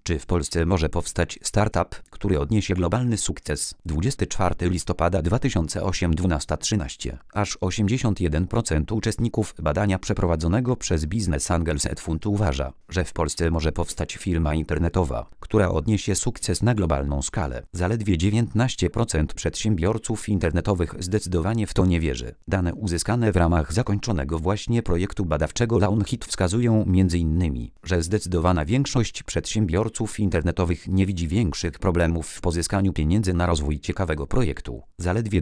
Czy w Polsce może powstać startup, który odniesie globalny sukces? 24 listopada 2008 12:13. Aż 81% uczestników badania przeprowadzonego przez Business Angels Fund uważa, że w Polsce może powstać firma internetowa, która odniesie sukces na globalną skalę. Zaledwie 19% przedsiębiorców internetowych zdecydowanie w to nie wierzy. Dane uzyskane w ramach zakończonego właśnie projektu badawczego Launchit wskazują m.in., że zdecydowana większość przedsiębiorców internetowych nie widzi większych problemów w pozyskaniu pieniędzy na rozwój ciekawego projektu. Zaledwie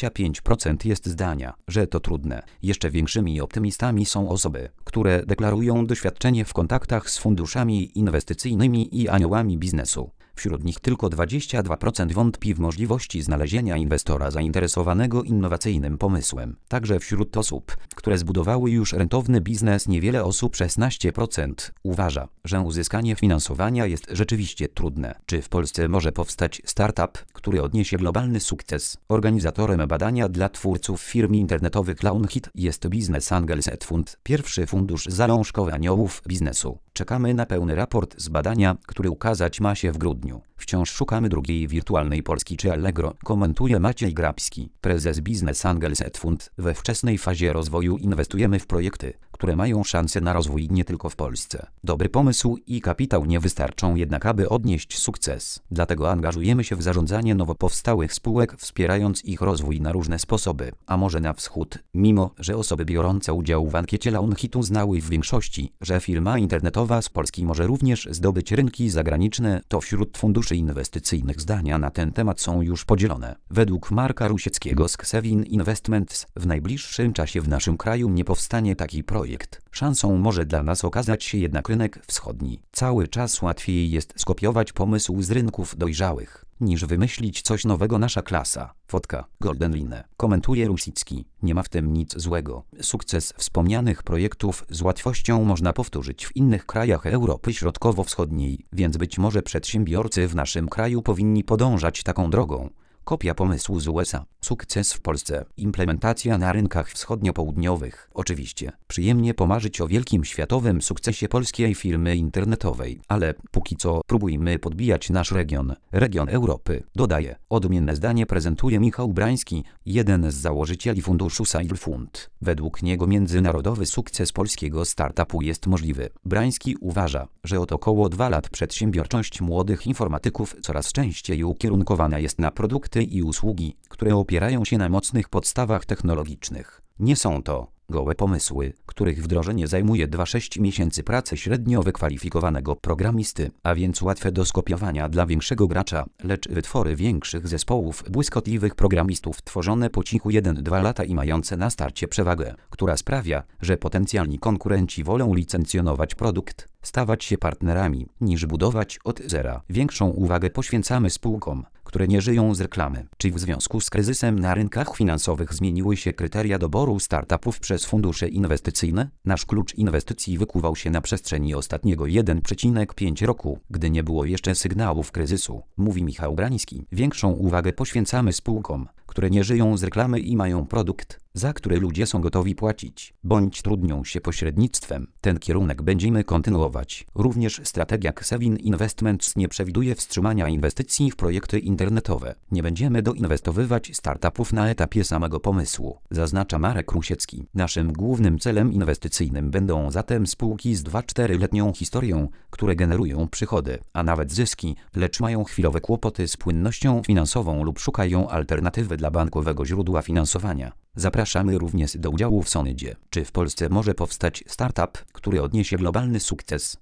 25% jest zdania, że to trudne. Jeszcze większymi optymistami są osoby, które deklarują doświadczenie w kontaktach z funduszami inwestycyjnymi i aniołami biznesu. Wśród nich tylko 22% wątpi w możliwości znalezienia inwestora zainteresowanego innowacyjnym pomysłem. Także wśród osób, które zbudowały już rentowny biznes, niewiele osób, 16%, uważa, że uzyskanie finansowania jest rzeczywiście trudne. Czy w Polsce może powstać startup, który odniesie globalny sukces? Organizatorem badania dla twórców firm internetowych Launchit jest Business Angels Fund, pierwszy fundusz zalążkowy aniołów biznesu. Czekamy na pełny raport z badania, który ukazać ma się w grudniu. Wciąż szukamy drugiej wirtualnej Polski czy Allegro, komentuje Maciej Grabski, prezes Business Angels Fund. We wczesnej fazie rozwoju inwestujemy w projekty, które mają szansę na rozwój nie tylko w Polsce. Dobry pomysł i kapitał nie wystarczą jednak, aby odnieść sukces. Dlatego angażujemy się w zarządzanie nowo powstałych spółek, wspierając ich rozwój na różne sposoby. A może na wschód? Mimo że osoby biorące udział w ankiecie Launchitu znały w większości, że firma internetowa z Polski może również zdobyć rynki zagraniczne, to wśród funduszy inwestycyjnych zdania na ten temat są już podzielone. Według Marka Rusieckiego z Ksewin Investments w najbliższym czasie w naszym kraju nie powstanie taki projekt. Szansą może dla nas okazać się jednak rynek wschodni. Cały czas łatwiej jest skopiować pomysł z rynków dojrzałych, niż wymyślić coś nowego. Nasza klasa. Fotka. Golden Line. Komentuje Rusicki. Nie ma w tym nic złego. Sukces wspomnianych projektów z łatwością można powtórzyć w innych krajach Europy Środkowo-Wschodniej, więc być może przedsiębiorcy w naszym kraju powinni podążać taką drogą. Kopia pomysłu z USA. Sukces w Polsce. Implementacja na rynkach wschodnio-południowych. Oczywiście, przyjemnie pomarzyć o wielkim światowym sukcesie polskiej firmy internetowej, ale póki co próbujmy podbijać nasz region Europy. Dodaje. Odmienne zdanie prezentuje Michał Brański, jeden z założycieli funduszu Sail Fund. Według niego międzynarodowy sukces polskiego startupu jest możliwy. Brański uważa, że od około 2 lat przedsiębiorczość młodych informatyków coraz częściej ukierunkowana jest na produkty i usługi, które opierają się na mocnych podstawach technologicznych. Nie są to gołe pomysły, których wdrożenie zajmuje 2-6 miesięcy pracy średnio wykwalifikowanego programisty, a więc łatwe do skopiowania dla większego gracza, lecz wytwory większych zespołów błyskotliwych programistów tworzone po cichu 1-2 lata i mające na starcie przewagę, która sprawia, że potencjalni konkurenci wolą licencjonować produkt, stawać się partnerami, niż budować od zera. Większą uwagę poświęcamy spółkom, które nie żyją z reklamy. Czy w związku z kryzysem na rynkach finansowych zmieniły się kryteria doboru startupów przez fundusze inwestycyjne? Nasz klucz inwestycji wykuwał się na przestrzeni ostatniego 1,5 roku, gdy nie było jeszcze sygnałów kryzysu, mówi Michał Brański. Większą uwagę poświęcamy spółkom, które nie żyją z reklamy i mają produkt, za który ludzie są gotowi płacić, bądź trudnią się pośrednictwem. Ten kierunek będziemy kontynuować. Również strategia Ksewin Investments nie przewiduje wstrzymania inwestycji w projekty internetowe. Nie będziemy doinwestowywać startupów na etapie samego pomysłu, zaznacza Marek Rusiecki. Naszym głównym celem inwestycyjnym będą zatem spółki z 2-4-letnią historią, które generują przychody, a nawet zyski, lecz mają chwilowe kłopoty z płynnością finansową lub szukają alternatywy dla bankowego źródła finansowania. Zapraszamy również do udziału w Sonydzie. Czy w Polsce może powstać startup, który odniesie globalny sukces?